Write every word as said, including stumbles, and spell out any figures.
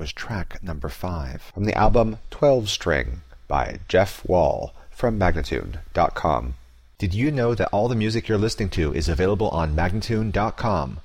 is track number five from the album twelve string by Jeff Wall from Magnatune dot com. Did you know that all the music you're listening to is available on Magnatune dot com?